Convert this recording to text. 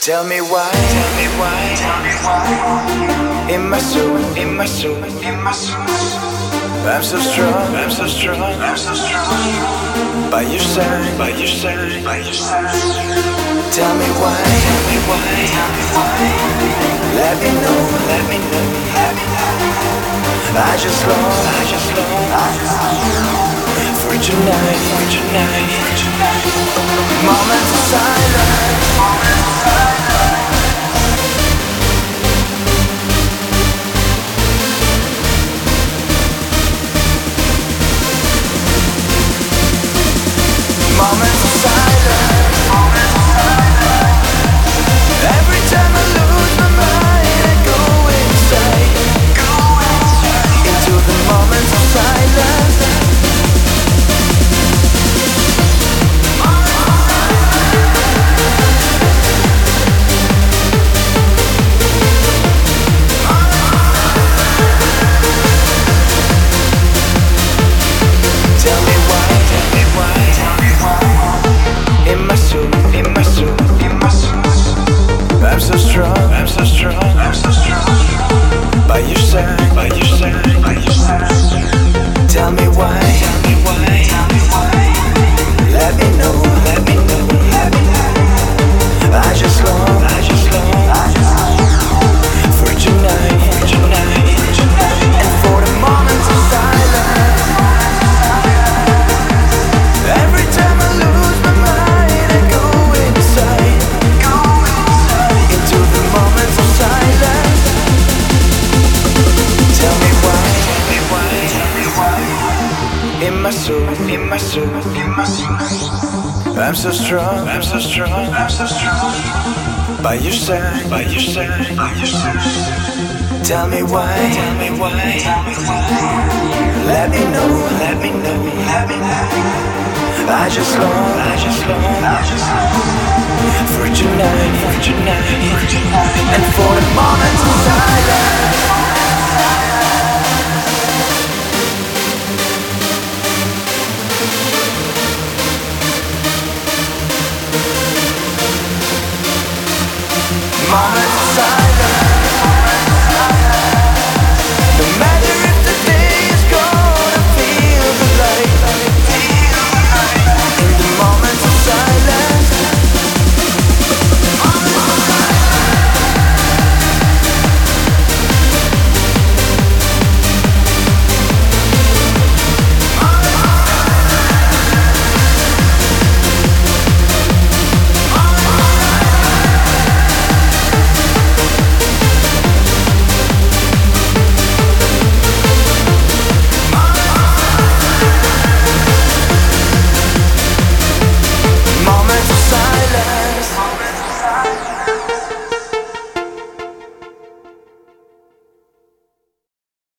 Tell me why, tell me why, tell me why. In my soul, in my soul, in my soul. I'm so strong, I'm so strong, I'm so strong. By your side, by your side, by your side. Tell me why, tell me why, tell me why. Let me know, let me know, let me know. I just long, I just long, I just long. For tonight, for tonight, for tonight. Moments of silence, moments of silence. Moments of silence, moments of silence. Every time I lose my mind, I go inside, into the moments of silence. Tell me why, tell me why, tell me why. In my soul, in my soul, in my soul. I'm so strong, I'm so strong, I'm so strong. By your side, by your side, by your side. Tell me why, tell me why, tell me why. Let me know, let me know, let me know. I just long, I just long, I just long. For tonight, for tonight, for tonight. And for the moments of silence. Every time I lose my mind, I go inside, into the moments of silence. Tell me why, tell me why, tell me why. In my soul, in my soul, in my soul. I'm so strong, I'm so strong, I'm so strong. By your side, by your side, by your side. Tell me why, tell me why, tell me why. Let me know, let me know, let me know. I just long, I just long, I just long. For tonight, for tonight, for tonight. And for the moments of silence.